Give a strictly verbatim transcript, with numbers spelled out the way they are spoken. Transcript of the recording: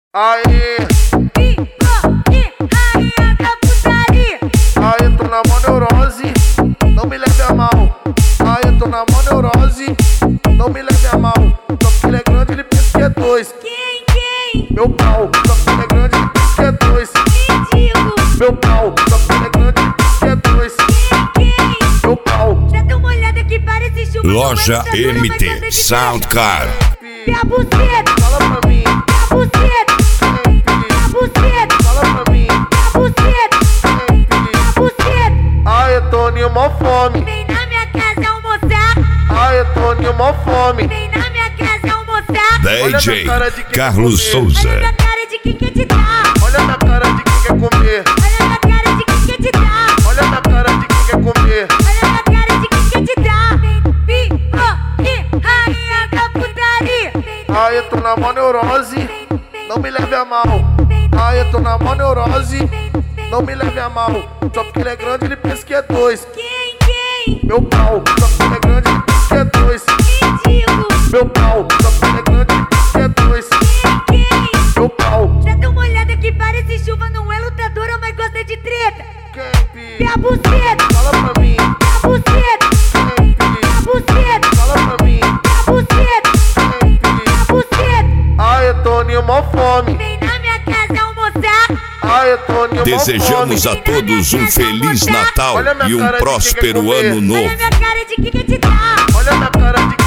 Aê, rainha da putaria. aê, tô na mó neurose, não me leve a mal. Aê, tô na mó neurose, não me leve a mal. Só porque ele é grande, ele pensa que é dois. Quem, quem? Meu pau, só porque ele é grande, ele pensa que é dois. Mendigo. Meu pau, só porque ele é grande, ele pensa que é dois. Quem, quem? Meu pau. Já dá uma olhada que parece chuva. Loja M T Soundcard. E a buceta, Fala pra mim, e a buceta, quem e a pediu? buceta, Fala pra mim, e a buceta, quem e pediu? a buceta. Aê, Toninho, mó fome. Vem na minha casa almoçar. Aê, Toninho, mó fome. Vem na minha casa almoçar. D J Carlos Olha Souza. na cara de quem quer te dar. Olha na cara de quem quer comer. Olha na cara de quem quer te dar. Olha na cara de quem quer comer. Olha na cara de quem quer te dar. Vem, vem, rainha da putaria. Aê, tô na mó neurose, não me leve a mal. Aê, tô na mó neurose, não me leve a mal. Só porque ele é grande, ele pensa que é dois. Quem, quem? Meu pau, só porque ele é grande, ele pensa que é dois. Mendigo. Meu pau, só porque ele é grande, ele pensa que é dois. Quem, quem? Meu pau. Já dá uma olhada que parece chuva, não é lutadora, mas gosta de treta. Quem E pediu? a buceta, Fala pra mim, e a buceta, quem e pediu? a buceta, Fala pra mim, e a buceta, quem e pediu? a buceta. Aê, Toninho, mó fome. Vem na minha casa almoçar. Aê, Toninho, mó Desejamos fome. a todos um Feliz Natal Olha minha e um cara de quem quer próspero comer. ano Olha novo. na cara de quem quer te dar. Olha na cara de